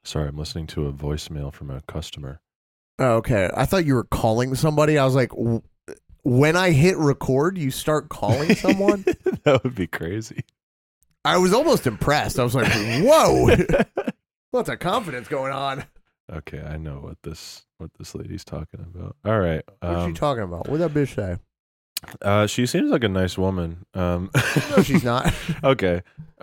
Sorry, I'm listening to a voicemail from a customer. Oh, okay. I thought you were calling somebody. I was like, when I hit record, you start calling someone? That would be crazy. I was almost impressed. I was like, whoa. What's a confidence going on? Okay, I know what this lady's talking about. All right. What's she talking about? What'd that bitch say? She seems like a nice woman. No, she's not. Okay.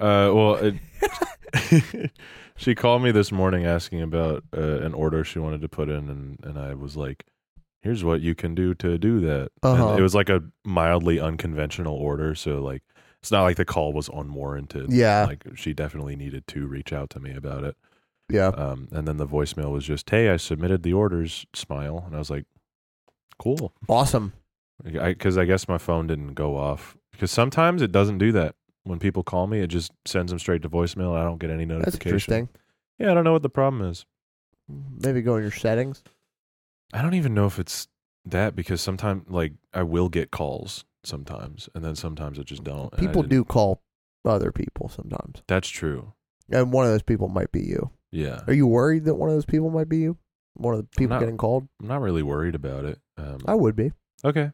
She called me this morning asking about an order she wanted to put in, and I was like, here's what you can do to do that. And it was like a mildly unconventional order, so like it's not like the call was unwarranted. Yeah. Like she definitely needed to reach out to me about it. Yeah. And then the voicemail was just, hey, I submitted the orders, smile. And I was like, cool. Awesome. Because I guess my phone didn't go off. Because sometimes it doesn't do that. When people call me, it just sends them straight to voicemail. I don't get any notification. That's interesting. Yeah, I don't know what the problem is. Maybe go in your settings. I don't even know if it's that, because sometimes, like, I will get calls sometimes, and then sometimes I just don't. People do call other people sometimes. That's true. And one of those people might be you. Yeah. Are you worried that one of those people might be you? One of the people getting called? I'm not really worried about it. I would be. Okay.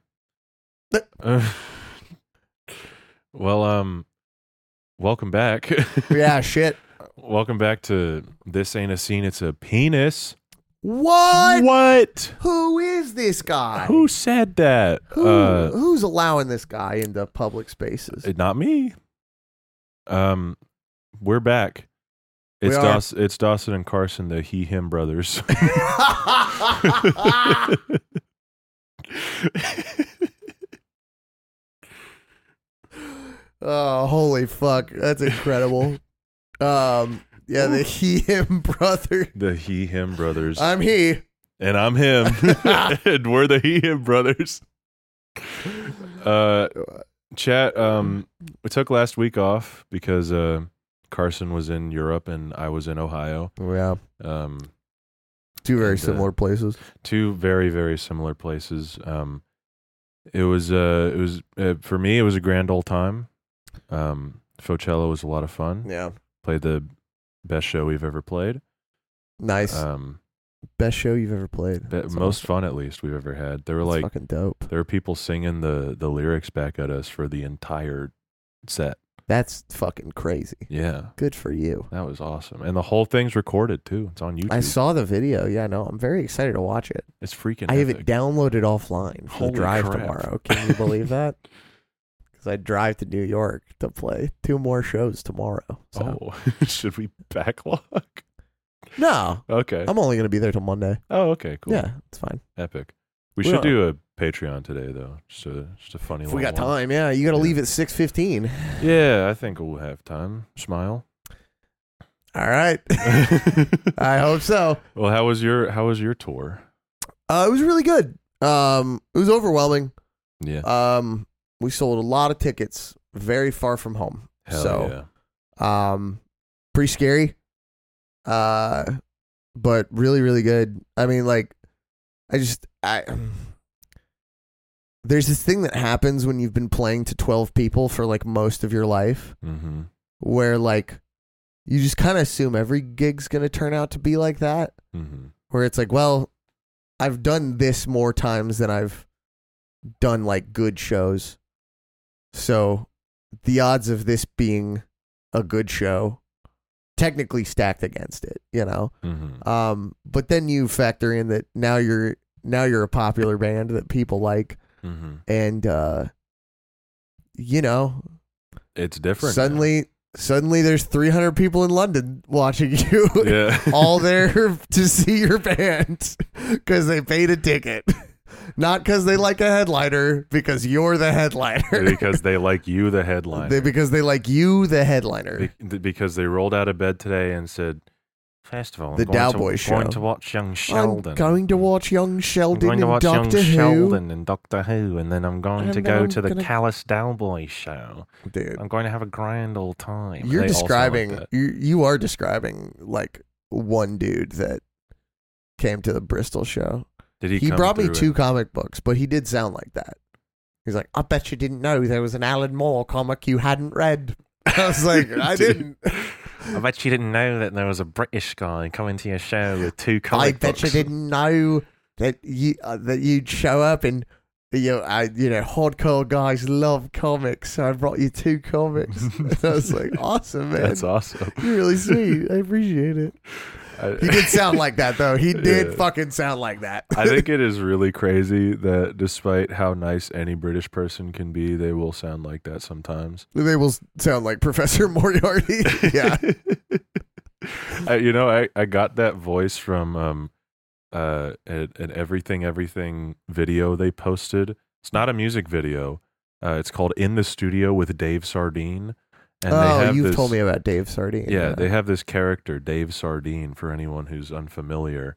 Well, welcome back. Yeah, shit. Welcome back to This Ain't a Scene, It's a Penis. What? What? Who is this guy? Who said that? Who's allowing this guy into public spaces? Not me. We're back. It's Dawson and Carson, the he/him brothers. Oh, holy fuck. That's incredible. Yeah, the he/him brother. The he/him brothers. I'm he. And I'm him. And we're the he/him brothers. Chat, we took last week off because Carson was in Europe and I was in Ohio. Yeah. Two very similar places. Two very, very similar places. It was for me, it was a grand old time. Focello was a lot of fun. Yeah. Played the best show we've ever played. Nice. Best show you've ever played. Most fun, at least, we've ever had. There were That's fucking dope. There were people singing the lyrics back at us for the entire set. That's fucking crazy. Yeah. Good for you. That was awesome. And the whole thing's recorded, too. It's on YouTube. I saw the video. Yeah, no, I'm very excited to watch it. It's freaking I have epic. it downloaded offline for the drive crap. tomorrow. Can you believe that? Because I drive to New York to play 2 more shows tomorrow. So. Oh, should we backlog? No. Okay. I'm only going to be there till Monday. Oh, okay, cool. Yeah, it's fine. Epic. We should do a Patreon today, though. Just a funny if little we got one. time, yeah. You got to leave at 6:15. Yeah, I think we'll have time. Smile. All right. I hope so. Well, how was your tour? It was really good. It was overwhelming. Yeah. We sold a lot of tickets very far from home. Hell yeah. Pretty scary. But really, really good. I mean, like, there's this thing that happens when you've been playing to 12 people for like most of your life, where like you just kind of assume every gig's gonna turn out to be like that. Where it's like, well, I've done this more times than I've done like good shows, so the odds of this being a good show technically stacked against it, you know. But then you factor in that now you're a popular band that people like, and you know, it's different. Suddenly there's 300 people in London watching you. Yeah. All there to see your band because they paid a ticket. Not because they like a headliner, because you're the headliner. Because they like you, the headliner. Because they like you, the headliner. Because they rolled out of bed today and said, first of all, the Dowboy Show. I'm going to watch Young Sheldon. I'm going to watch Young Sheldon and Doctor Young Who. Sheldon and Doctor Who, and then I'm going to go to the gonna... Callous Dowboy Show. Dude, I'm going to have a grand old time. You're describing, you are describing like one dude that came to the Bristol show. Did he? He brought me 2 comic books, but he did sound like that. He's like, I bet you didn't know there was an Alan Moore comic you hadn't read. I was like, I didn't. I bet you didn't know that there was a British guy coming to your show with 2 comic books. I bet you didn't know that you'd show up and hardcore guys love comics, so I brought you 2 comics. And I was like, awesome, man. That's awesome. You're really sweet. I appreciate it. He did sound like that, though. He did fucking sound like that. I think it is really crazy that despite how nice any British person can be, they will sound like that sometimes. They will sound like Professor Moriarty. Yeah. I got that voice from an Everything video they posted. It's not a music video. It's called In the Studio with Dave Sardine. And you've told me about Dave Sardine. Yeah, they have this character, Dave Sardine, for anyone who's unfamiliar.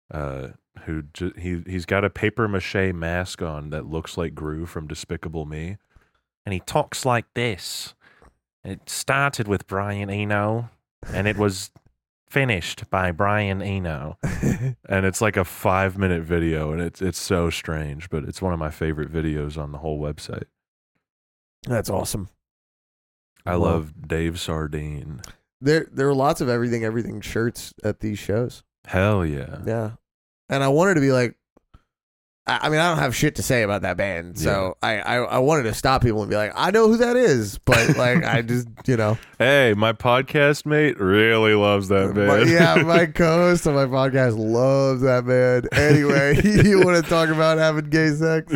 He's got a paper mache mask on that looks like Gru from Despicable Me, and he talks like this. It started with Brian Eno, and it was finished by Brian Eno, and it's like a 5-minute video, and it's so strange, but it's one of my favorite videos on the whole website. That's awesome. I love Dave Sardine. There are lots of everything shirts at these shows. Hell yeah. Yeah. And I wanted to be like, I mean, I don't have shit to say about that band. So I wanted to stop people and be like, I know who that is. But like, I just, Hey, my podcast mate really loves that band. My co-host on my podcast loves that band. Anyway, you want to talk about having gay sex?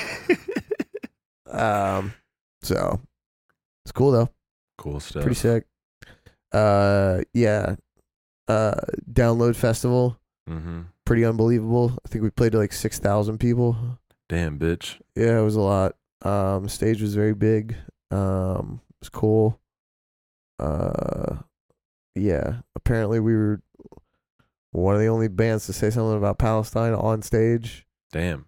So it's cool though. Cool stuff. Pretty sick. Download Festival. Mm-hmm. Pretty unbelievable. I think we played to like 6,000 people. Damn, bitch. Yeah, it was a lot. Stage was very big. It was cool. Yeah. Apparently we were one of the only bands to say something about Palestine on stage. Damn.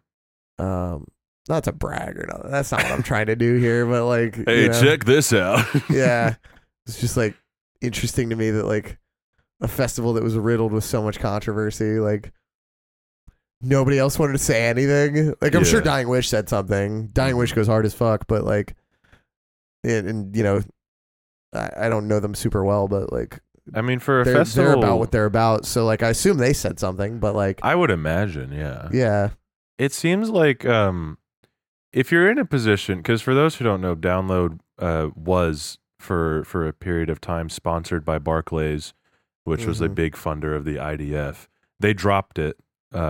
Not to brag or nothing. That's not what I'm trying to do here, but like, hey, check this out. Yeah. It's just like interesting to me that like a festival that was riddled with so much controversy, like nobody else wanted to say anything. Like I'm sure Dying Wish said something. Dying Wish goes hard as fuck, but like, and I don't know them super well, but like, I mean, for a festival, they're about what they're about. So like, I assume they said something, but like, I would imagine, yeah. Yeah. It seems like if you're in a position, because for those who don't know, Download was for a period of time sponsored by Barclays, which was a big funder of the IDF. They dropped it.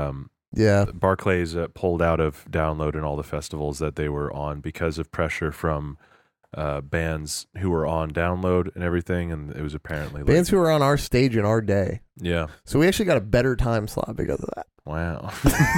Barclays pulled out of Download and all the festivals that they were on because of pressure from bands who were on Download and everything, and it was apparently bands who were on our stage in our day. Yeah. So we actually got a better time slot because of that. Wow.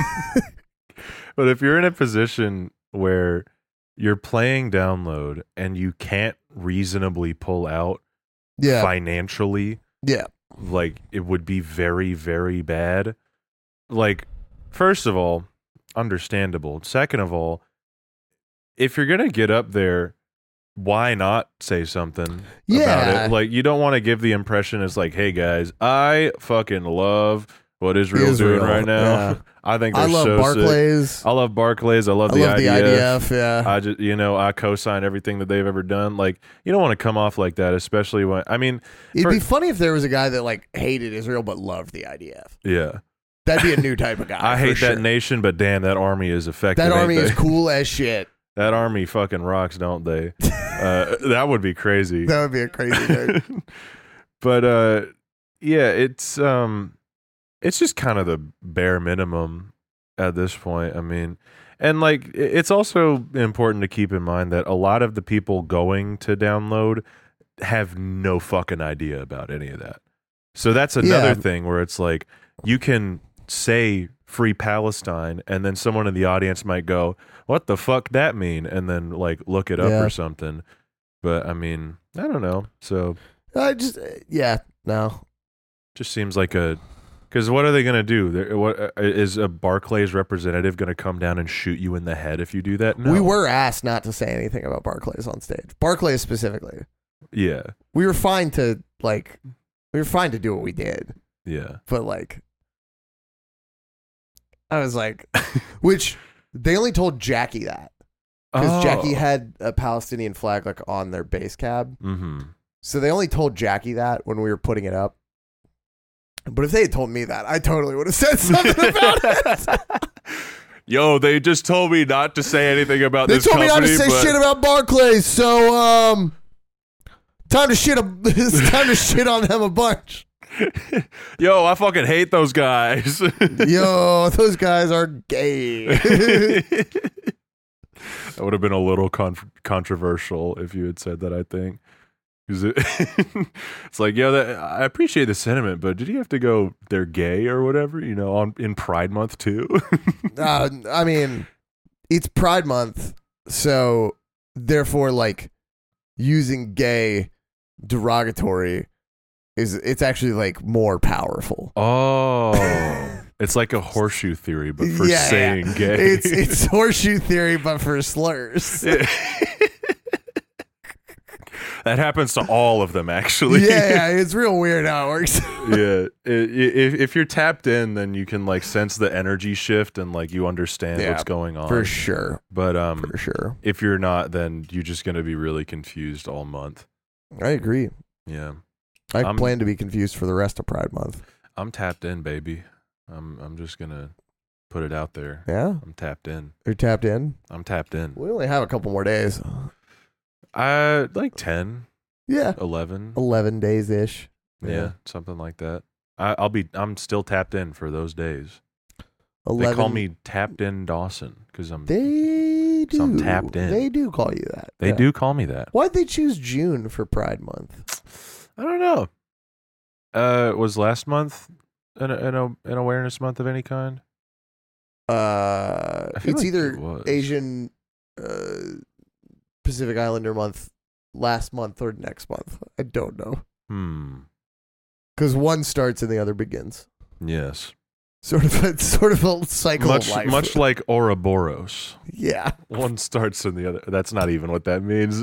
But if you're in a position where you're playing Download and you can't reasonably pull out financially, like it would be very, very bad. Like, first of all, understandable. Second of all, if you're going to get up there, why not say something about it? Like, you don't want to give the impression it's like, hey guys, I fucking love what Israel's doing right now. Yeah. I think they're so Barclays. Sick. I love Barclays. I love the IDF. Yeah. I just, I co-sign everything that they've ever done. Like, you don't want to come off like that, especially when, I mean, it'd be funny if there was a guy that like hated Israel but loved the IDF. Yeah. That'd be a new type of guy. I hate that nation, but damn, that army is effective. That army is cool as shit. That army fucking rocks, don't they? That would be crazy. That would be a crazy thing. But yeah, it's just kind of the bare minimum at this point. I mean, and like, it's also important to keep in mind that a lot of the people going to Download have no fucking idea about any of that. So that's another thing where it's like, you can say Free Palestine, and then someone in the audience might go, what the fuck that mean? And then like look it up or something. But I mean, I don't know. So just seems like because what are they going to do? What is a Barclays representative going to come down and shoot you in the head if you do that? No. We were asked not to say anything about Barclays on stage. Barclays specifically. Yeah. We were fine to do what we did. Yeah. But like, I was like, which they only told Jackie that because Jackie had a Palestinian flag like on their bass cab. Mm-hmm. So they only told Jackie that when we were putting it up. But if they had told me that, I totally would have said something about it. Yo, they just told me not to say anything about this company. They told me not to say shit about Barclays, so time to shit on them a bunch. Yo, I fucking hate those guys. Yo, those guys are gay. That would have been a little controversial if you had said that, I think. It's like, yeah, I appreciate the sentiment, but did you have to go, they're gay or whatever, in Pride Month too? I mean, it's Pride Month, so therefore, like, using gay derogatory it's actually like more powerful. Oh. It's like a horseshoe theory, but for saying gay. It's horseshoe theory, but for slurs. That happens to all of them, actually. Yeah, it's real weird how it works. Yeah, if you're tapped in, then you can like sense the energy shift and like you understand what's going on for sure. But for sure, if you're not, then you're just gonna be really confused all month. I agree. Yeah, I plan to be confused for the rest of Pride Month. I'm tapped in, baby. I'm just gonna put it out there. Yeah, I'm tapped in. You're tapped in. I'm tapped in. We only have a couple more days. Like 10. Yeah. 11 days ish. Yeah, something like that. I'm still tapped in for those days. 11. They call me Tapped In Dawson because I'm tapped in. They do call you that. They do call me that. Why'd they choose June for Pride Month? I don't know. Was last month an awareness month of any kind? It's either Asian Pacific Islander month last month or next month. I don't know. Because one starts and the other begins. Yes. Sort of a cycle of life. Much like Ouroboros. Yeah. One starts and the other. That's not even what that means.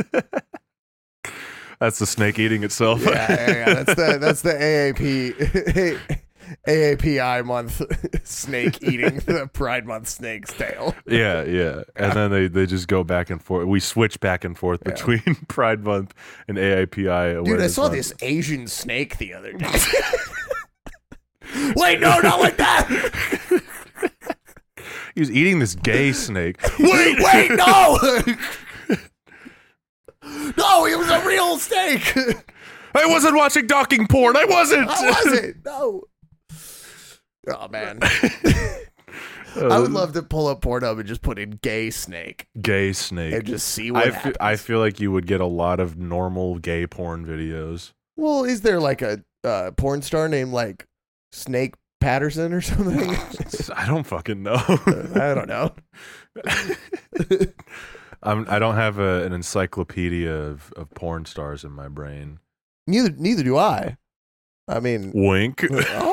That's the snake eating itself. Yeah. That's the AAPI month snake eating the Pride Month snake's tail. Yeah. And then they just go back and forth. We switch back and forth between Pride Month and AAPI. Dude, I saw this Asian snake the other day. Wait, no, not like that. He was eating this gay snake. Wait, no. No, he was a real snake. I wasn't watching docking porn. I wasn't. No. Oh, man. I would love to pull up Pornhub and just put in gay snake. Gay snake. And just see what happens. I feel like you would get a lot of normal gay porn videos. Well, is there like a porn star named like Snake Patterson or something? I don't fucking know. I don't know. I don't have an encyclopedia of porn stars in my brain. Neither do I. I mean, wink.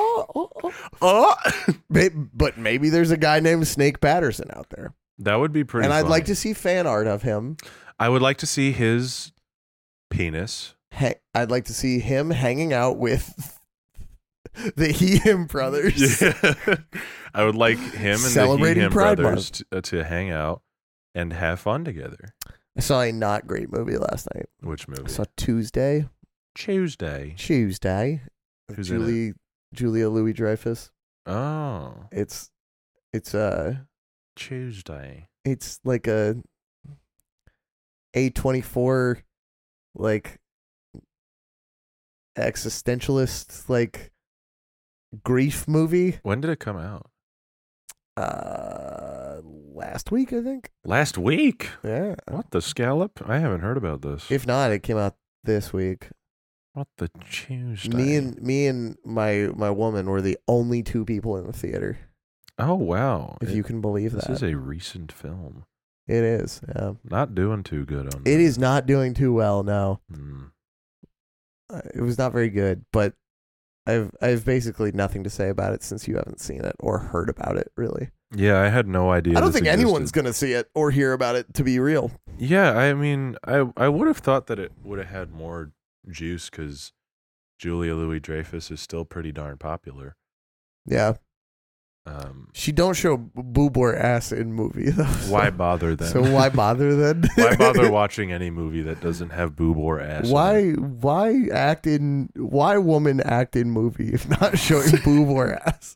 But maybe there's a guy named Snake Patterson out there. That would be pretty. And I'd funny. like to see fan art of him. I would like to see his penis. I'd like to see him hanging out with the He-Him brothers. Yeah. I would like him and celebrating the He-Him Pride brothers to hang out and have fun together. I saw a not great movie last night. Which movie? I saw Tuesday. Who's Julia Louis-Dreyfus. Oh. It's Tuesday. It's like a A24 like existentialist like grief movie. When did it come out? Last week, I think. Last week? Yeah. What the scallop? I haven't heard about this. If not, it came out this week. What the Tuesday? Me and my woman were the only two people in the theater. Oh wow! If you can believe that. This is a recent film. It is. Yeah. Not doing too good on. It is not doing too well. No. It was not very good, but I've basically nothing to say about it since you haven't seen it or heard about it. Really. Yeah, I had no idea. I don't think anyone's gonna see it or hear about it. To be real. Yeah, I mean, I would have thought that it would have had more juice because Julia Louis-Dreyfus is still pretty darn popular. Yeah. She don't show boob or ass in movie though. Why bother then? So why bother then? Why bother watching any movie that doesn't have boob or ass? Why woman act in movie if not showing boob or ass?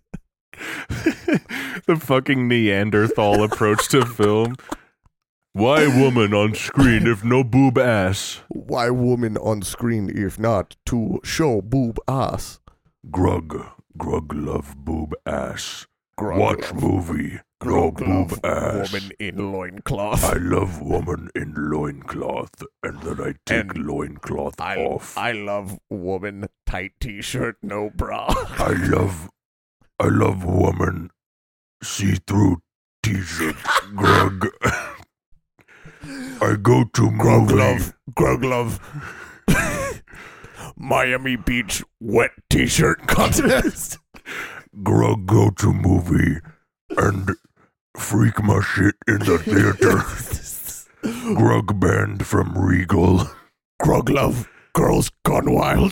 The fucking Neanderthal approach to film. Why woman on screen if no boob ass? Why woman on screen if not to show boob ass? Grug love boob ass. Grug Watch love. movie. No boob ass. Woman in loincloth. I love woman in loincloth, and then I take loincloth off. I love woman tight t-shirt, no bra. I love woman see-through t-shirt. Grug. I go to movie. Grug love. Miami Beach wet t-shirt contest. Grug go to movie and freak my shit in the theater. Grug band from Regal. Grug love. Girls gone wild.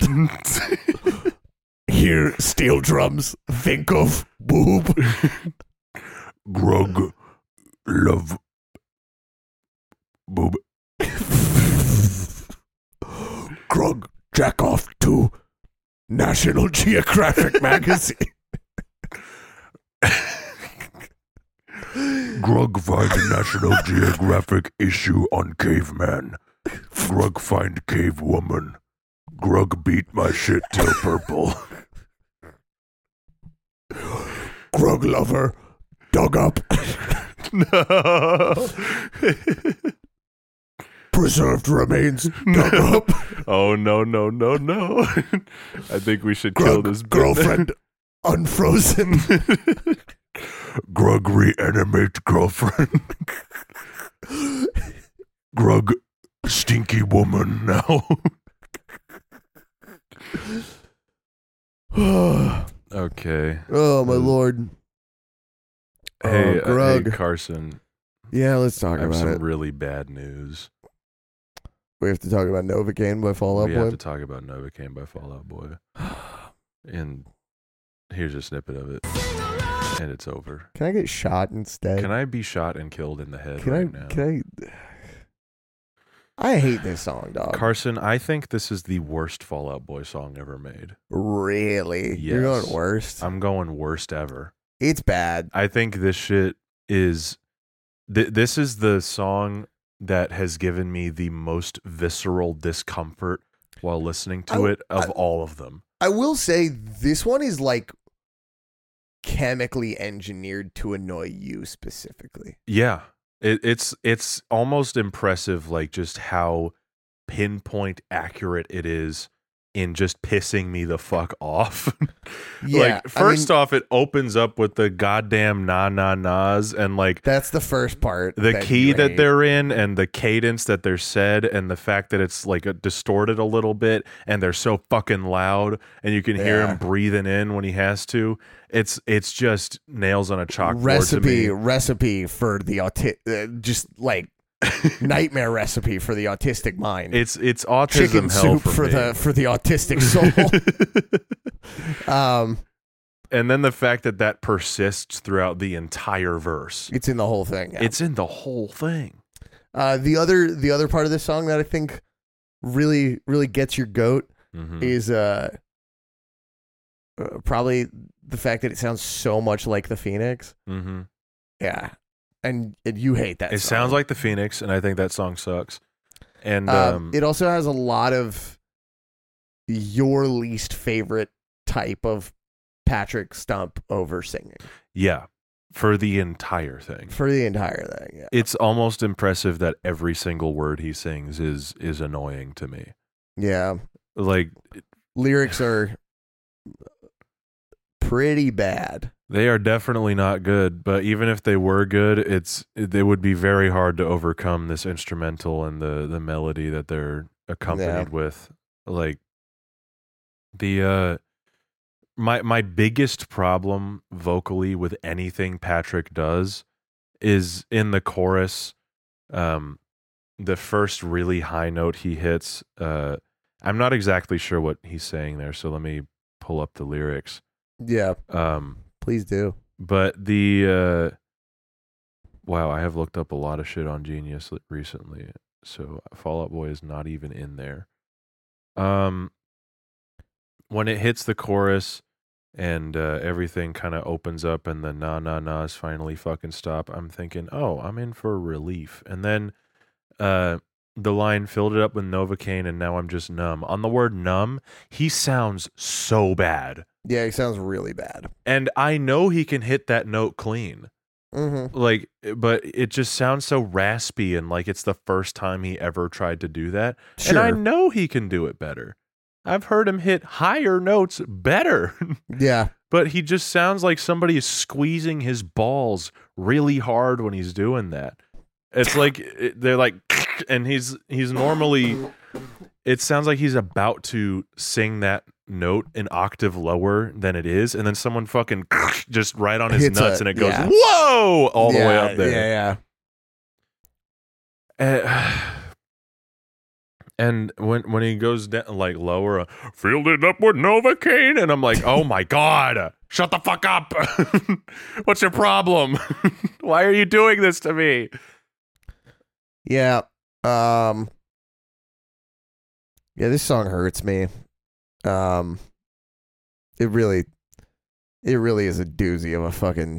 Hear steel drums. Think of boob. Grug love boob. Grug jack off to National Geographic magazine. Grug find National Geographic issue on caveman. Grug find cave woman. Grug beat my shit till purple. Grug lover dug up. No. Preserved remains dug up. Oh no. I think we should kill this girlfriend unfrozen. Grug reanimate girlfriend. Grug stinky woman now. Okay. Oh my lord. Hey, Grug. hey Carson. Yeah, let's talk I have about some it. really bad news. We have to talk about Novocaine by Fall Out We Boy. have to talk about Novocaine by Fall Out Boy. And here's a snippet of it. And it's over. Can I get shot instead? Can I be shot and killed in the head now? I hate this song, dog. Carson, I think this is the worst Fall Out Boy song ever made. Really? Yes. You're going worst? I'm going worst ever. It's bad. I think this shit is... this is the song that has given me the most visceral discomfort while listening to it of all of them. I will say this one is like chemically engineered to annoy you specifically. Yeah. It's almost impressive, like just how pinpoint accurate it is in just pissing me the fuck off. Yeah, like first off, it opens up with the goddamn nas and like that's the first part. The key that they're in and the cadence that they're said and the fact that it's like distorted a little bit and they're so fucking loud and you can hear him breathing in when he has to. It's just nails on a chalkboard to me. Recipe for the just like nightmare recipe for the autistic mind. It's autism chicken hell soup for me. for the autistic soul. And then the fact that persists throughout the entire verse. It's in the whole thing. Yeah. It's in the whole thing. The other part of this song that I think really gets your goat is probably the fact that it sounds so much like the Phoenix. Mm-hmm. Yeah. And you hate that It song. sounds like the Phoenix, and I think that song sucks. And it also has a lot of your least favorite type of Patrick Stump over singing. Yeah, for the entire thing. Yeah. It's almost impressive that every single word he sings is annoying to me. Yeah. Like lyrics are pretty bad. They are definitely not good, but even if they were good, it would be very hard to overcome this instrumental and the melody that they're accompanied with. Like the my biggest problem vocally with anything Patrick does is in the chorus, the first really high note he hits. I'm not exactly sure what he's saying there, so let me pull up the lyrics. Yeah. Please do. But the wow, I have looked up a lot of shit on Genius recently, so Fall Out Boy is not even in there. When it hits the chorus and everything kind of opens up and the na na na's finally fucking stop, I'm thinking, oh, I'm in for relief. And then the line filled it up with Novocaine and now I'm just numb. On the word numb, he sounds so bad. Yeah, he sounds really bad. And I know he can hit that note clean. Mm-hmm. Like, but it just sounds so raspy and like it's the first time he ever tried to do that. Sure. And I know he can do it better. I've heard him hit higher notes better. Yeah. But he just sounds like somebody is squeezing his balls really hard when he's doing that. It's like they're like, and he's normally, it sounds like he's about to sing that note an octave lower than it is, and then someone fucking just right on his nuts, and it goes, whoa, all the way up there. Yeah. And when he goes down like lower, filled it up with Novocaine, and I'm like, oh my god, shut the fuck up! What's your problem? Why are you doing this to me? Yeah. Yeah, this song hurts me. It really is a doozy of a fucking.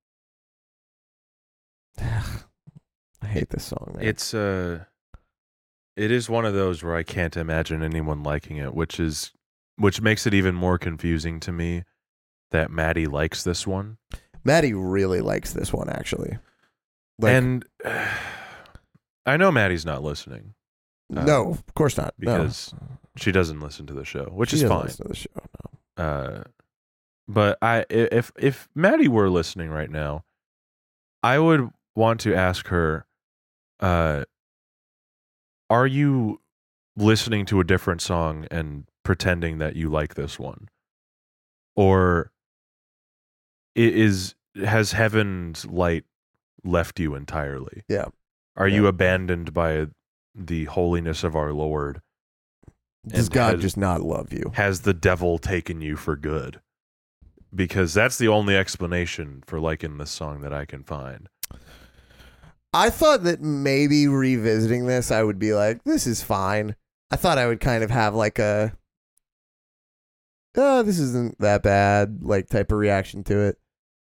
I hate this song, man. It is one of those where I can't imagine anyone liking it, which makes it even more confusing to me that Maddie likes this one. Maddie really likes this one, actually. And I know Maddie's not listening. No, of course not. Because she doesn't listen to the show, which is fine. Listen to the show, no. But if Maddie were listening right now, I would want to ask her, are you listening to a different song and pretending that you like this one? Or has heaven's light left you entirely? Yeah. Are you abandoned by the holiness of our Lord? Does God just not love you? Has the devil taken you for good? Because that's the only explanation for liking this song that I can find. I thought that maybe revisiting this, I would be like, this is fine. I thought I would kind of have like a, this isn't that bad, like type of reaction to it.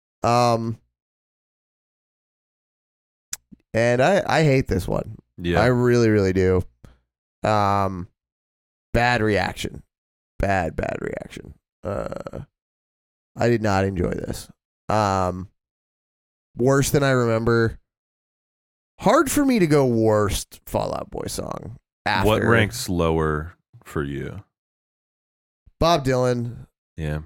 And I hate this one. Yeah. I really, really do. Bad reaction. Bad reaction. I did not enjoy this. Worse than I remember. Hard for me to go worst Fall Out Boy song. After. What ranks lower for you? Bob Dylan. Yeah.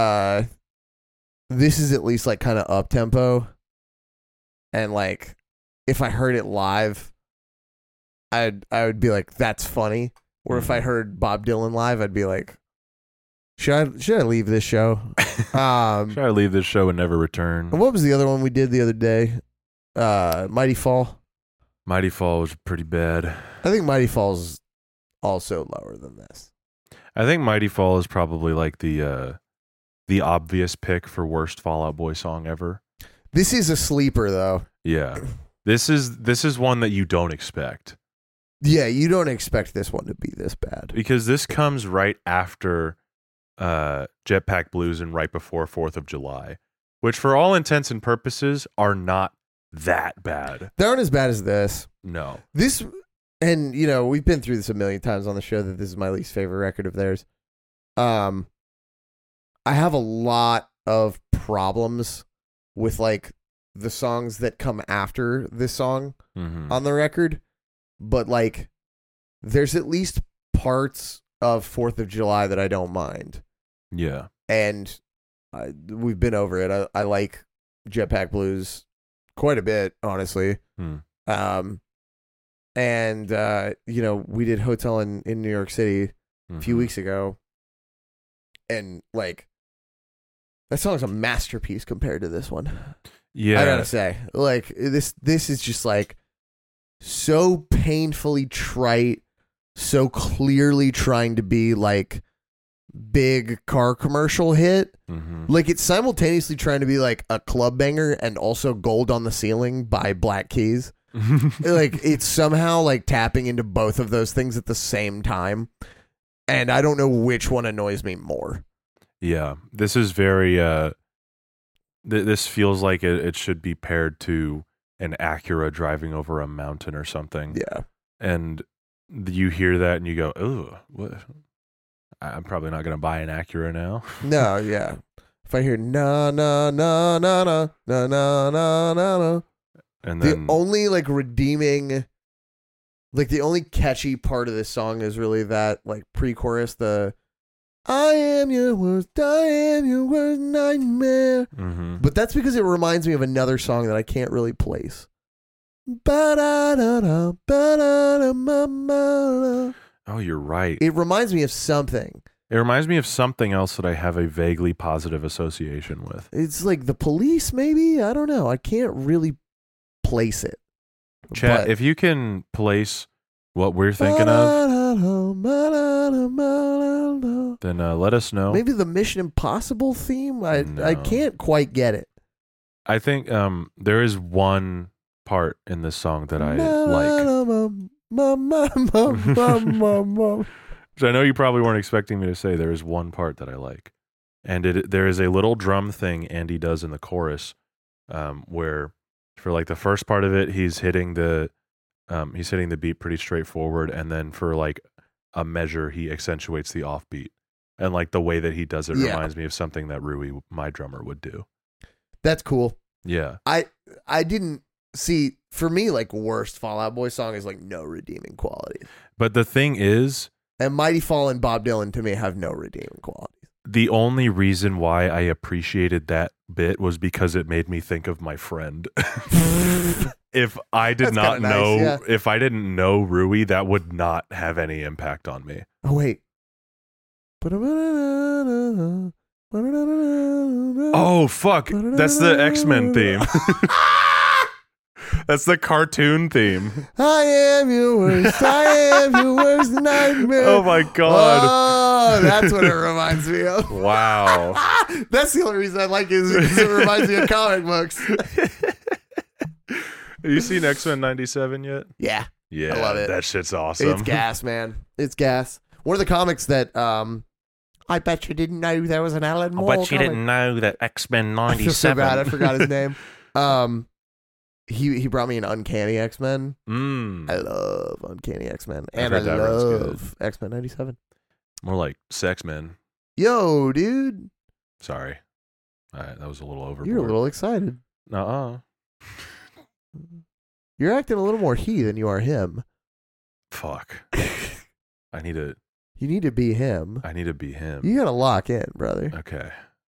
This is at least like kind of up tempo. And like if I heard it live, I would be like, that's funny. Or if I heard Bob Dylan live, I'd be like, should I leave this show? Should I leave this show and never return? What was the other one we did the other day? Mighty Fall. Mighty Fall was pretty bad. I think Mighty Fall's also lower than this. I think Mighty Fall is probably like the obvious pick for worst Fall Out Boy song ever. This is a sleeper though. Yeah. This is one that you don't expect. Yeah, you don't expect this one to be this bad. Because this comes right after Jetpack Blues and right before 4th of July, which for all intents and purposes are not that bad. They aren't as bad as this. No. This, and you know, we've been through this a million times on the show that this is my least favorite record of theirs. I have a lot of problems with like the songs that come after this song on the record, but like there's at least parts of 4th of July that I don't mind. Yeah. And we've been over it. I like Jetpack Blues quite a bit, honestly. And you know, we did Hotel in New York City a few weeks ago, and like that song's a masterpiece compared to this one. Yeah, I gotta say, like this is just like so painfully trite, so clearly trying to be like big car commercial hit. Mm-hmm. Like it's simultaneously trying to be like a club banger and also Gold on the Ceiling by Black Keys. Like it's somehow like tapping into both of those things at the same time. And I don't know which one annoys me more. Yeah, this is very, this feels like it should be paired to an Acura driving over a mountain or something. Yeah. And you hear that and you go, oh, what? I'm probably not going to buy an Acura now. No, yeah. If I hear na na na na na na na na na, and then the only like redeeming, like the only catchy part of this song is really that like pre-chorus, the I am your worst nightmare. Mm-hmm. But that's because it reminds me of another song that I can't really place. Ba-da-da-da, ba-da-da-ma-ma-da. Oh, you're right. It reminds me of something. It reminds me of something else that I have a vaguely positive association with. It's like The Police, maybe? I don't know. I can't really place it. Chat, But- if you can place what we're thinking of, then let us know. Maybe the Mission Impossible theme? I No. can't quite get it. I think there is one part in this song that I like. Which I know you probably weren't expecting me to say. There is one part that I like. And there is a little drum thing Andy does in the chorus where for like the first part of it, he's hitting the beat pretty straightforward. And then for like a measure, he accentuates the offbeat. And like the way that he does it reminds me of something that Rui, my drummer, would do. That's cool. Yeah. I didn't see, for me, like worst Fall Out Boy song is like no redeeming qualities. But the thing is, And Mighty Fall and Bob Dylan to me have no redeeming qualities. the only reason why I appreciated that bit was because it made me think of my friend. If I did That's not kinda nice, know, yeah. if I didn't know Rui, that would not have any impact on me. Oh, wait. Oh, fuck. That's the X-Men theme. That's the cartoon theme. I am your worst. I am your worst nightmare. Oh, my God. Oh, that's what it reminds me of. Wow. That's the only reason I like it is because it reminds me of comic books. Have you seen X-Men 97 yet? Yeah. Yeah. I love it. That shit's awesome. It's gas, man. It's gas. One of the comics that I bet you didn't know there was an Alan Moore I bet you didn't know that X-Men I feel so 97. bad. I forgot his name. He brought me an Uncanny X-Men. I love Uncanny X-Men. And I heard that runs love X-Men 97. More like Sex-Men. Yo, dude. Sorry. That was a little overboard. You're a little excited. Nuh-uh. You're acting a little more he than you are him. Fuck. I need You need to be him. to be him. You gotta lock in, brother. Okay.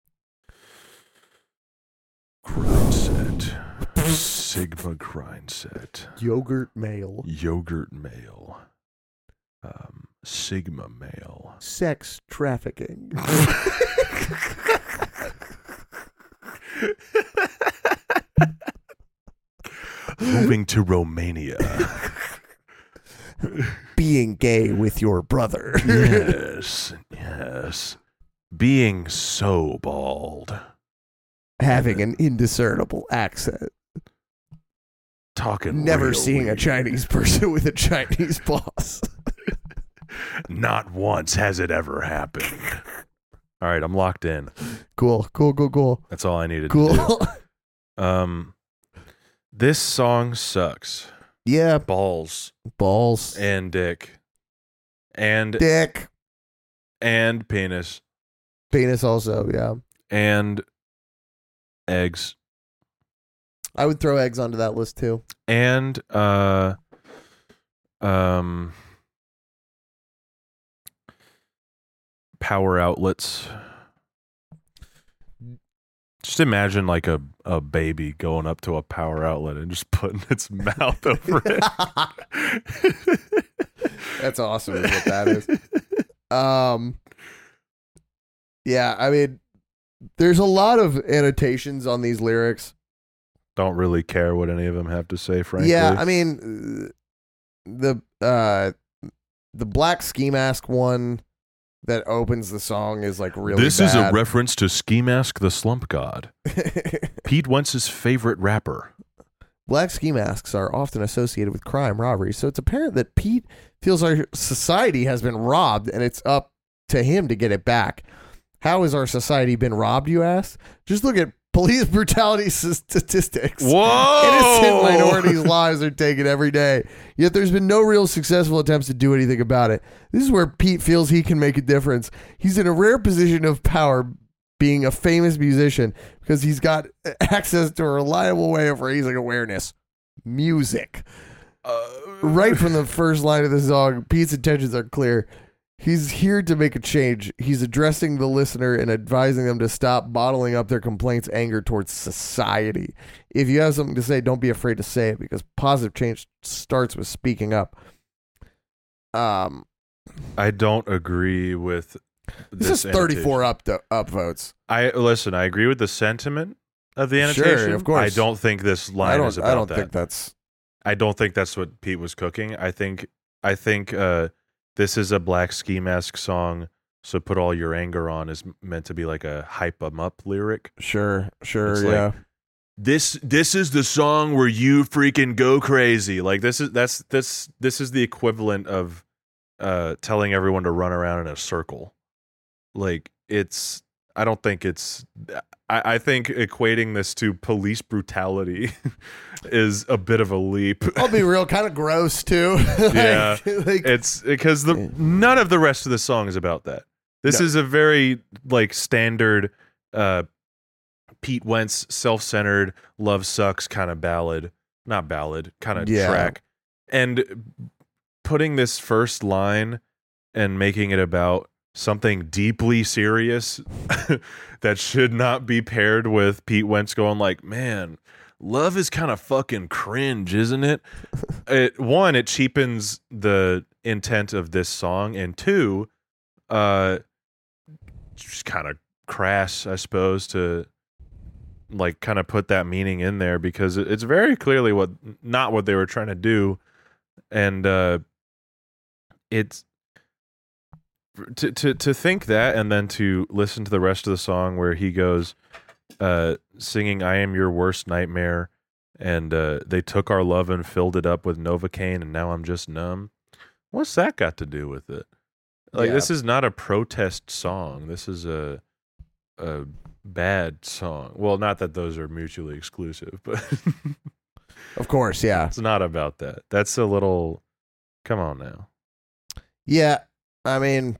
Grind set. Sigma grind set. Yogurt male. Yogurt male. Sigma male. Sex trafficking. Moving to Romania. Being gay with your brother. Yes. Being so bald. Having an indiscernible accent. Talking Never real seeing a weird. Chinese person with a Chinese boss. Not once has it ever happened. All right, I'm locked in. Cool. That's all I needed to Cool. do. This song sucks. Yeah. Balls Balls. and dick and Dick. and penis Penis also, yeah. and eggs I would throw eggs onto that list too. and power outlets. Just imagine like a baby going up to a power outlet and just putting its mouth over it. That's awesome is what that is. Yeah, I mean, there's a lot of annotations on these lyrics. Don't really care what any of them have to say, frankly. Yeah, I mean, the Black Ski Mask one that opens the song is like really This bad. is a reference to Ski Mask the Slump God, Pete Wentz's favorite rapper. Black ski masks are often associated with crime, robbery, so it's apparent that Pete feels our society has been robbed and it's up to him to get it back. How has our society been robbed, you ask? Just look at police brutality statistics. Whoa! Innocent minorities' lives are taken every day, yet there's been no real successful attempts to do anything about it. This is where Pete feels he can make a difference. He's in a rare position of power, being a famous musician, because he's got access to a reliable way of raising awareness. Music. Right from the first line of the song, Pete's intentions are clear. He's here to make a change. He's addressing the listener and advising them to stop bottling up their complaints, anger towards society. If you have something to say, don't be afraid to say it, because positive change starts with speaking up. I don't agree with this is 34 up votes. I agree with the sentiment of the annotation. Sure, of course. I don't think this line is about that. I don't think that's what Pete was cooking. I think this is a Black Ski Mask song, so put all your anger on is meant to be like a hype 'em up lyric. Sure, It's yeah. like, this is the song where you freaking go crazy. Like this is the equivalent of telling everyone to run around in a circle. Like I think equating this to police brutality is a bit of a leap. I'll be real, kind of gross too. Yeah, it's because none of the rest of the song is about that. This is a very like standard Pete Wentz self-centered love sucks kind of ballad, not ballad, kind of track. And putting this first line and making it about something deeply serious that should not be paired with Pete Wentz going like, man, love is kind of fucking cringe, isn't it? It cheapens the intent of this song, and two, just kind of crass, I suppose, to like kind of put that meaning in there, because it's very clearly not what they were trying to do. And it's to think that, and then to listen to the rest of the song where he goes singing I am your worst nightmare, and they took our love and filled it up with Novocaine, and now I'm just numb. What's that got to do with it? Like, this is not a protest song. This is a bad song. Well, not that those are mutually exclusive, but of course, yeah. It's not about that. That's a little, come on now. Yeah, I mean,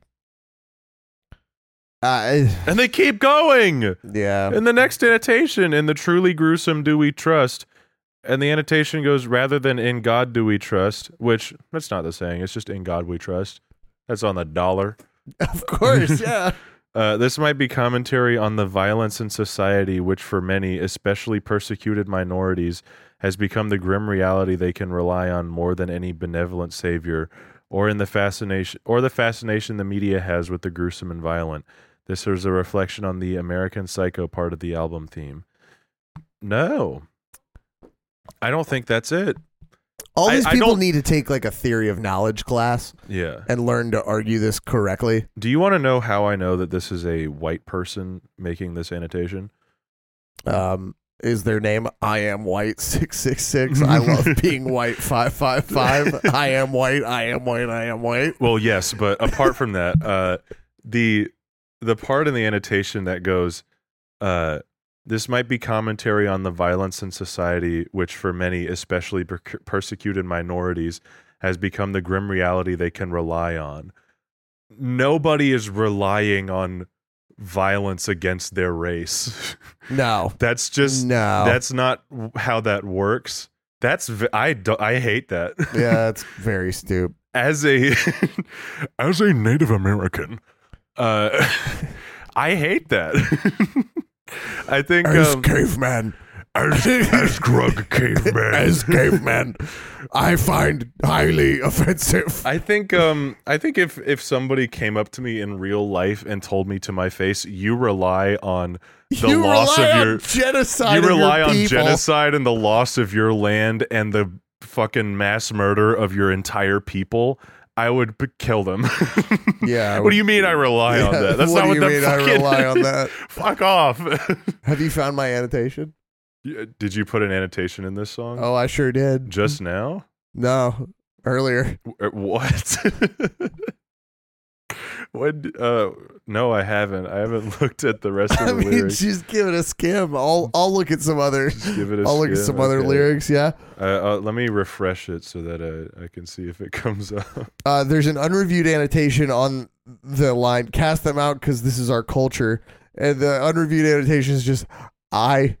and they keep going. Yeah. In the next annotation, in the truly gruesome do we trust, and the annotation goes, rather than in God do we trust, which that's not the saying. It's just in God we trust. That's on the dollar. Of course, yeah. This might be commentary on the violence in society, which for many, especially persecuted minorities, has become the grim reality they can rely on more than any benevolent savior, or the fascination the media has with the gruesome and violent. This is a reflection on the American Psycho part of the album theme. No, I don't think that's it. All these people need to take like a theory of knowledge class, and learn to argue this correctly. Do you want to know how I know that this is a white person making this annotation? Is their name I am white 666? I love being white 555. I am white. I am white. I am white. Well, yes, but apart from that, the part in the annotation that goes, this might be commentary on the violence in society, which for many, especially persecuted minorities, has become the grim reality they can rely on. Nobody is relying on violence against their race. No. That's just that's not how that works. I hate that. Yeah, that's very stupid. As a Native American, I hate that. I think as caveman, as drug caveman, as caveman, I find highly offensive. I think if somebody came up to me in real life and told me to my face, you rely on the loss of your genocide. You rely on genocide and the loss of your land and the fucking mass murder of your entire people. I would kill them. Yeah. What do you mean I rely on that? That's not what the I rely on that? Fuck off. Have you found my annotation? Did you put an annotation in this song? Oh, I sure did. Just now? No, earlier. What? When? No, I haven't. I haven't looked at the rest of the lyrics. Just give it a skim. I'll look at some other. I'll look at some other lyrics. Yeah. Let me refresh it so that I can see if it comes up. There's an unreviewed annotation on the line. Cast them out because this is our culture, and the unreviewed annotation is just I.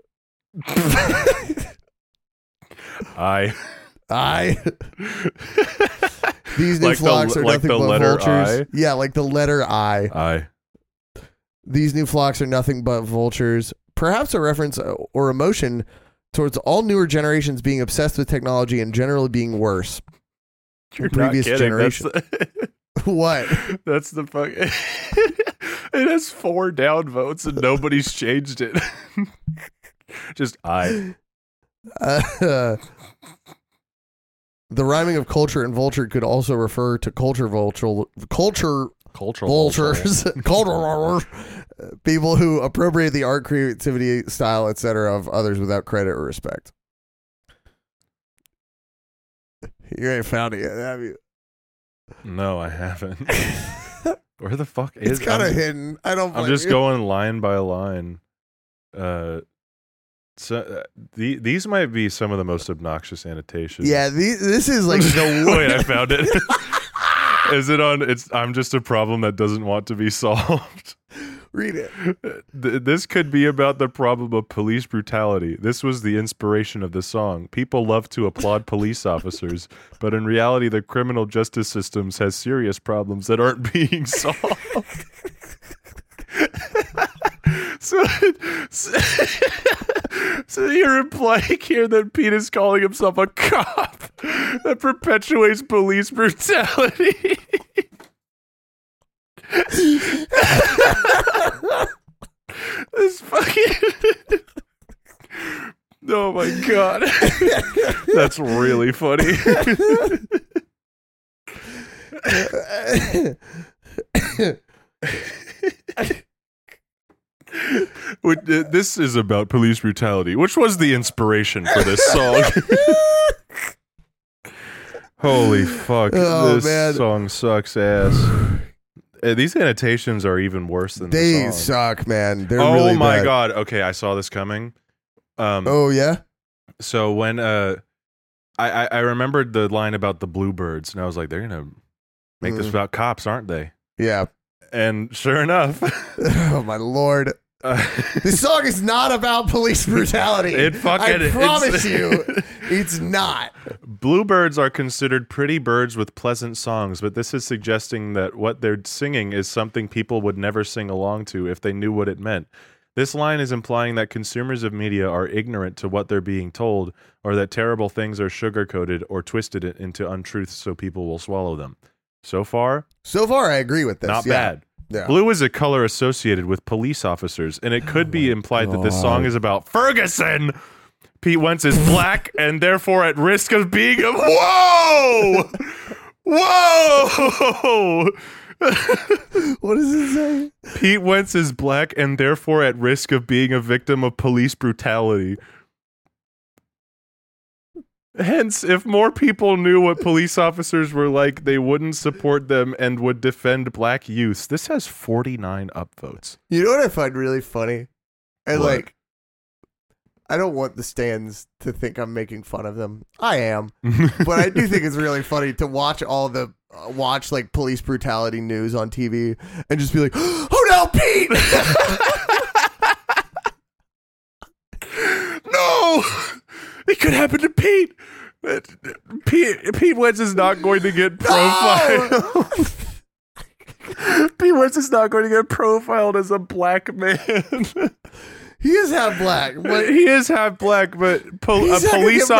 These new flocks are nothing but vultures. Yeah, like the letter I. These new flocks are nothing but vultures. Perhaps a reference or emotion towards all newer generations being obsessed with technology and generally being worse. You're previous generation. What? That's the fuck. It has 4 downvotes and nobody's changed it. Just I. The rhyming of culture and vulture could also refer to culture vultures, people who appropriate the art, creativity, style, etc. of others without credit or respect. You ain't found it yet, have you? No, I haven't. Where the fuck is it? It's kind of hidden. I'm just going line by line. So these might be some of the most obnoxious annotations. Yeah, this is like the worst. Wait, I found it. Is it on? I'm just a problem that doesn't want to be solved. Read it. This could be about the problem of police brutality. This was the inspiration of the song. People love to applaud police officers, but in reality, the criminal justice systems has serious problems that aren't being solved. So you're implying here that Pete is calling himself a cop that perpetuates police brutality. This fucking... Oh my god. That's really funny. This is about police brutality, which was the inspiration for this song. Holy fuck. This song sucks ass. These annotations are even worse than the song. They suck, man. They're really my bad. god. Okay, I saw this coming. Oh, yeah? So when I remembered the line about the bluebirds, and I was like, they're going to make this about cops, aren't they? Yeah. And sure enough. Oh, my Lord. This song is not about police brutality. I promise you, it's not. Bluebirds are considered pretty birds with pleasant songs, but this is suggesting that what they're singing is something people would never sing along to if they knew what it meant. This line is implying that consumers of media are ignorant to what they're being told, or that terrible things are sugar-coated or twisted into untruths so people will swallow them. So far, I agree with this. Not bad. Yeah. Blue is a color associated with police officers, and it could be implied that this song is about Ferguson. Pete Wentz is black and therefore at risk of being a... Whoa! Whoa! What does it say? Pete Wentz is black and therefore at risk of being a victim of police brutality. Hence, if more people knew what police officers were like, they wouldn't support them and would defend black youths. This has 49 upvotes. You know what I find really funny? And what? I don't want the stands to think I'm making fun of them. I am. But I do think it's really funny to watch watch police brutality news on TV and just be like, oh no, Pete! No! It could happen to Pete. Pete Wentz is not going to get profiled. No! Pete Wentz is not going to get profiled as a black man. He is half black. He is half black, but a police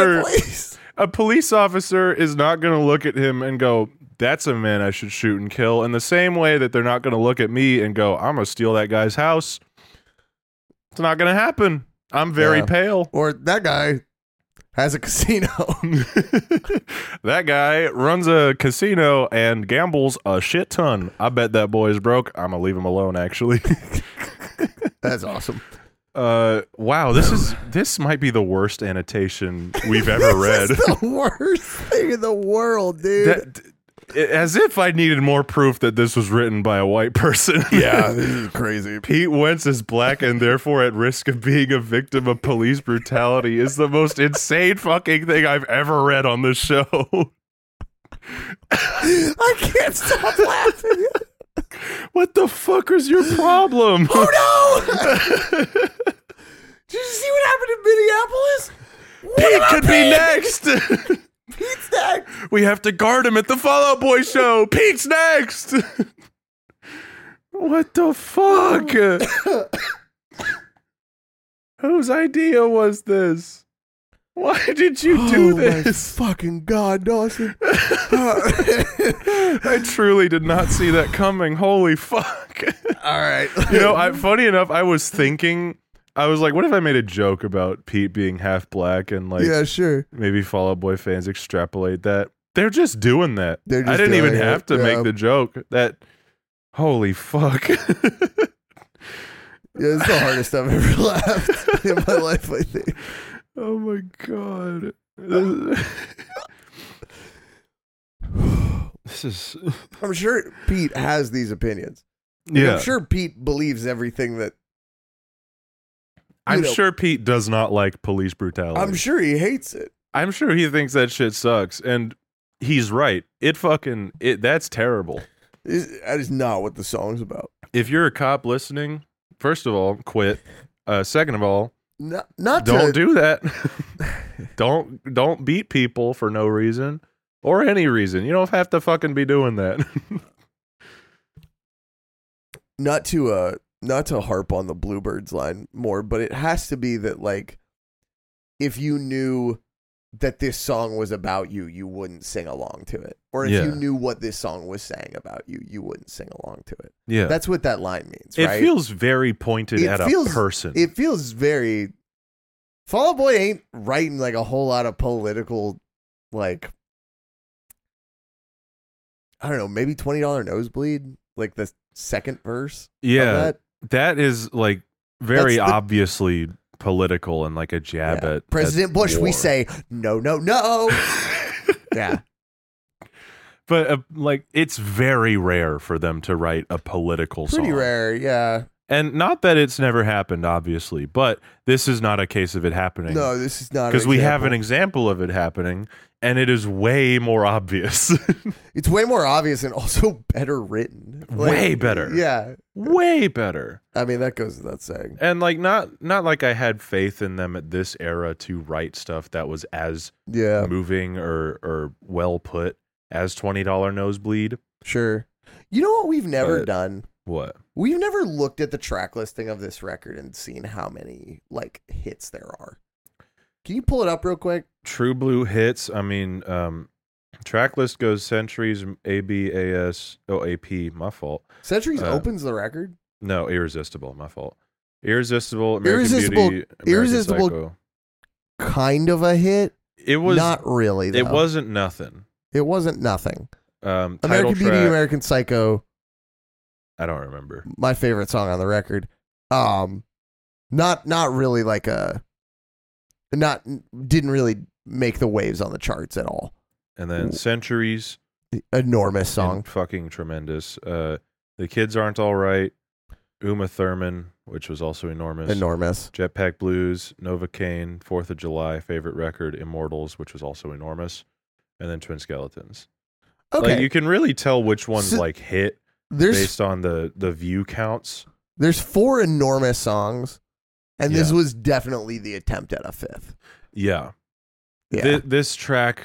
officer is not going to look at him and go, that's a man I should shoot and kill. In the same way that they're not going to look at me and go, I'm going to steal that guy's house. It's not going to happen. I'm very pale. Or that guy, Has a casino. That guy runs a casino and gambles a shit ton. I bet that boy is broke. I'm gonna leave him alone, actually. That's awesome. Wow, this might be the worst annotation we've ever read. This is the worst thing in the world, dude. As if I needed more proof that this was written by a white person. Yeah, this is crazy. Pete Wentz is black and therefore at risk of being a victim of police brutality is the most insane fucking thing I've ever read on this show. I can't stop laughing. What the fuck is your problem? Oh no! Did you see what happened in Minneapolis? Pete could be next. Pete's next. We have to guard him at the Fall Out Boy show. Pete's next. What the fuck? Whose idea was this? Why did you do this? My fucking God, Dawson. I truly did not see that coming. Holy fuck. All right. Funny enough, I was thinking, I was like, what if I made a joke about Pete being half black and like, yeah, sure. Maybe Fall Out Boy fans extrapolate that. They're just doing that. I didn't even have to make the joke. That, holy fuck. Yeah, it's the hardest I've ever laughed in my life, I think. Oh my God. This is. I'm sure Pete has these opinions. Yeah. I'm sure Pete believes everything that. I'm sure Pete does not like police brutality. I'm sure he hates it. I'm sure he thinks that shit sucks. And he's right. That's terrible. That is not what the song's about. If you're a cop listening, first of all, quit. Second of all, don't do that. Don't beat people for no reason or any reason. You don't have to fucking be doing that. Not to harp on the Bluebirds line more, but it has to be that, like, if you knew that this song was about you, you wouldn't sing along to it. Or if you knew what this song was saying about you, you wouldn't sing along to it. Yeah. That's what that line means, right? It feels very pointed at a person. It feels very... Fall Out Boy ain't writing, like, a whole lot of political, like... I don't know, maybe $20 Nosebleed? Like, the second verse? Yeah. That is, like, very obviously political and like a jab at President Bush. War. We say no. Yeah, but like it's very rare for them to write a political song. Pretty rare, yeah. And not that it's never happened, obviously, but this is not a case of it happening. No, this is not, because we have an example of it happening, and it is way more obvious. It's way more obvious and also better written. Way better. Yeah. Way better. I mean, that goes without saying. And like not like I had faith in them at this era to write stuff that was as moving or well put as $20 Nosebleed. Sure. You know what we've never done? What? We've never looked at the track listing of this record and seen how many like hits there are. Can you pull it up real quick? True Blue hits. I mean, track list goes Centuries, ABAS, AP. My fault. Centuries opens the record. No, Irresistible. My fault. Irresistible. American Beauty. Irresistible. Psycho. Kind of a hit. It was not really. Though. It wasn't nothing. It wasn't nothing. American Beauty, American Psycho. I don't remember. My favorite song on the record. Not really like didn't really make the waves on the charts at all. And then Centuries, enormous song, fucking tremendous. The Kids Aren't All Right, Uma Thurman, which was also enormous. Jetpack Blues, Novocaine, 4th of July, favorite record, Immortals, which was also enormous, and then Twin Skeletons. Okay, like, you can really tell which ones like hit based on the view counts. There's 4 enormous songs, and this was definitely the attempt at a 5th. Yeah. This track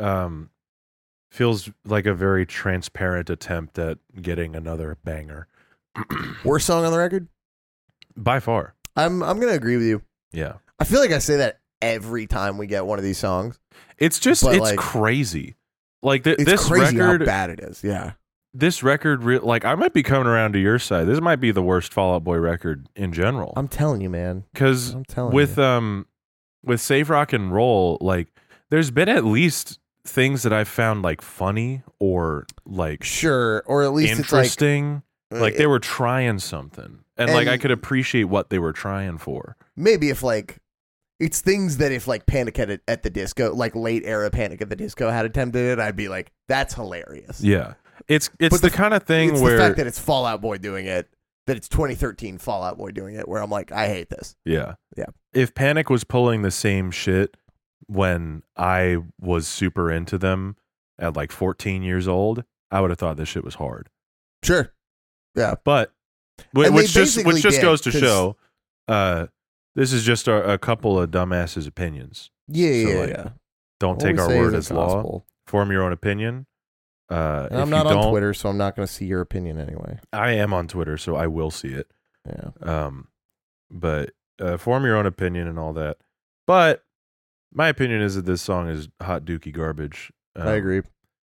feels like a very transparent attempt at getting another banger. Worst song on the record? By far. I'm gonna agree with you. Yeah. I feel like I say that every time we get one of these songs. It's just it's like, crazy. Like it's this crazy record, how bad it is. Yeah. This record, like I might be coming around to your side. This might be the worst Fall Out Boy record in general. I'm telling you, man. Because with with Save Rock and Roll, like there's been at least things that I've found like funny or like sure, or at least interesting. It's like they were trying something, and like I could appreciate what they were trying for. Maybe if like it's things that if like Panic at the Disco, like late era Panic at the Disco had attempted it, I'd be like, that's hilarious. Yeah, it's the kind of thing it's where the fact that it's Fall Out Boy doing it, that it's 2013 Fall Out Boy doing it, where I'm like, I hate this. Yeah. Yeah. If Panic was pulling the same shit when I was super into them at like 14 years old, I would have thought this shit was hard. Sure. Yeah. But which just goes to show this is just a couple of dumbasses' opinions. Yeah. Don't take our word as law. Form your own opinion. I'm not on Twitter, so I'm not going to see your opinion anyway. I am on Twitter, so I will see it. Yeah. But form your own opinion and all that. But my opinion is that this song is hot dookie garbage. I agree.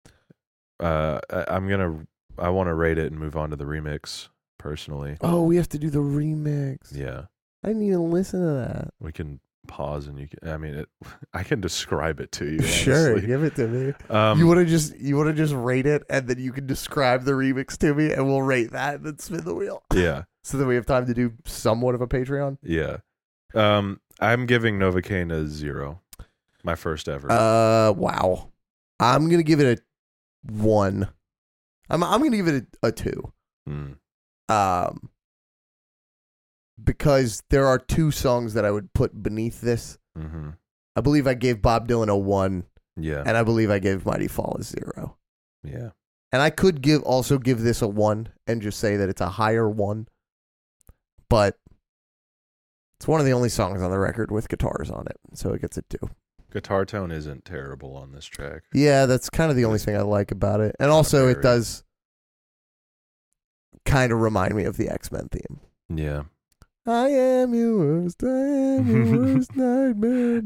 I want to rate it and move on to the remix personally. Oh, we have to do the remix. Yeah. I didn't even listen to that. We can pause and I can describe it to you. Sure, honestly. give it to me. You want to just rate it, and then you can describe the remix to me, and we'll rate that and then spin the wheel. Yeah. So that we have time to do somewhat of a Patreon. Yeah. I'm giving Novocaine a 0. My first ever. Wow. I'm gonna give it a 1. I'm gonna give it a 2. Because there are 2 songs that I would put beneath this. Mm-hmm. I believe I gave Bob Dylan a 1. Yeah. And I believe I gave Mighty Fall a 0. Yeah. And I could also give this a 1 and just say that it's a higher 1. But it's one of the only songs on the record with guitars on it, so it gets a 2. Guitar tone isn't terrible on this track. Yeah, that's kind of the only thing I like about it. And also it does kind of remind me of the X-Men theme. Yeah. I am your worst, I am your worst nightmare.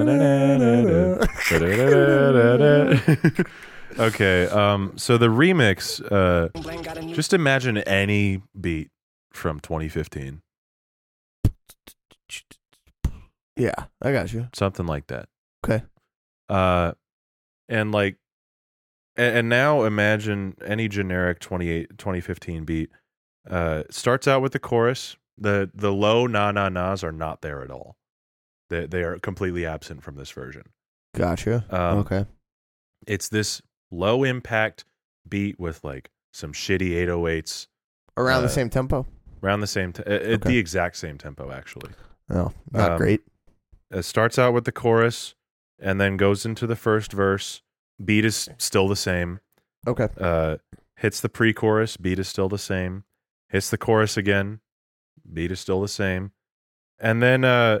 Okay, so the remix, just imagine any beat from 2015. Yeah, I got you. Something like that. Okay. And like, and now imagine any generic 2015 beat. Starts out with the chorus. The low na-na-nas are not there at all. They are completely absent from this version. Gotcha. Okay. It's this low impact beat with like some shitty 808s. Around the same tempo? Around the same, the exact same tempo, actually. Oh, not great. It starts out with the chorus and then goes into the first verse. Beat is still the same. Okay. Hits the pre-chorus. Beat is still the same. Hits the chorus again. Beat is still the same. And then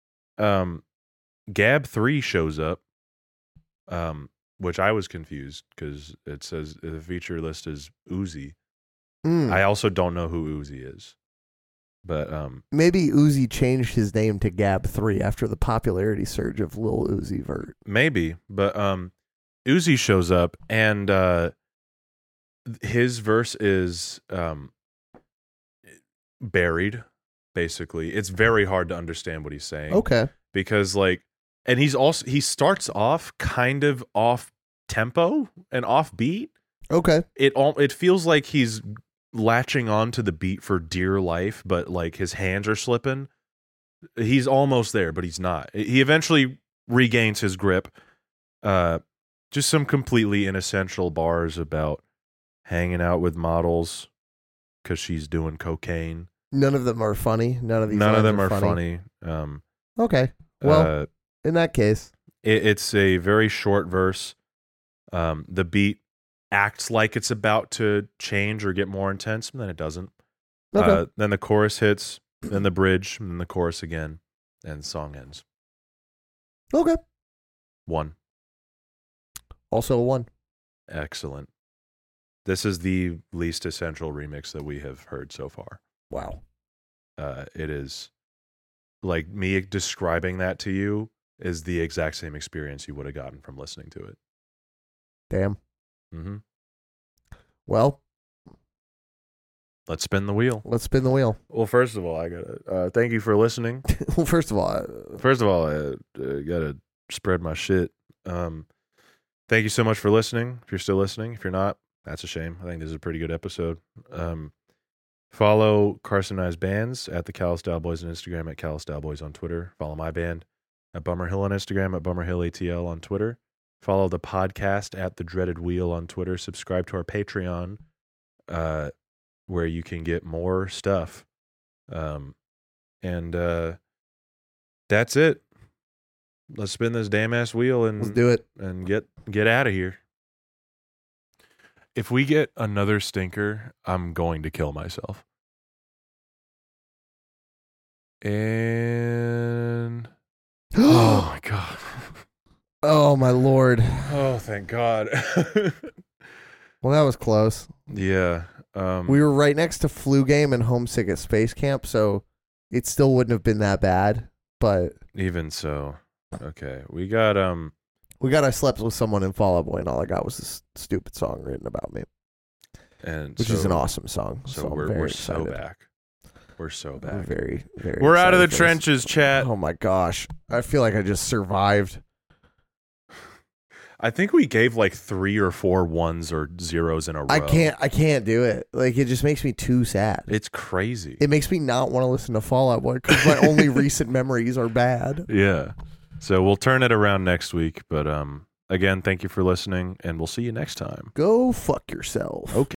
Gab 3 shows up, which I was confused because it says the feature list is Uzi. I also don't know who Uzi is. But maybe Uzi changed his name to Gab 3 after the popularity surge of Lil Uzi Vert. Maybe, but Uzi shows up and his verse is buried, basically. It's very hard to understand what he's saying. Okay. Because like, and he starts off kind of off tempo and off beat. Okay. It feels like he's latching on to the beat for dear life, but like his hands are slipping. He's almost there, but he's not. He eventually regains his grip. Just some completely inessential bars about hanging out with models because she's doing cocaine. None of them are funny. None of them are funny. Okay. Well, in that case, it's a very short verse. The beat acts like it's about to change or get more intense, and then it doesn't. Okay. Then the chorus hits, then the bridge, and then the chorus again, and the song ends. Okay. 1. Also a 1. Excellent. This is the least essential remix that we have heard so far. Wow. It is like me describing that to you is the exact same experience you would have gotten from listening to it. Damn. Mm-hmm. Well, let's spin the wheel. Let's spin the wheel. Well, first of all, I gotta thank you for listening. Well, first of all, I gotta spread my shit. Thank you so much for listening. If you're still listening, if you're not, that's a shame. I think this is a pretty good episode. Follow Carson and I's bands at the Callous Boys on Instagram, at Callous Boys on Twitter. Follow my band at Bummer Hill on Instagram, at Bummer Hill ATL on Twitter. Follow the podcast at The Dreaded Wheel on Twitter. Subscribe to our Patreon, where you can get more stuff. And that's it. Let's spin this damn ass wheel and let's do it and get out of here. If we get another stinker, I'm going to kill myself. And oh my God. Oh my Lord. Oh, thank God. Well, that was close. Yeah. We were right next to Flu Game and Homesick at Space Camp, so it still wouldn't have been that bad. But even so, okay, we got I slept with someone in Fall Out Boy, and all I got was this stupid song written about me, and which is an awesome song. So we're so back. We're so back. We're very, very. We're out of the trenches, chat. Oh my gosh, I feel like I just survived. I think we gave like 3 or 4 1s or 0s in a row. I can't do it. Like, it just makes me too sad. It's crazy. It makes me not want to listen to Fall Out Boy because my only recent memories are bad. Yeah. So we'll turn it around next week. But again, thank you for listening, and we'll see you next time. Go fuck yourself. Okay.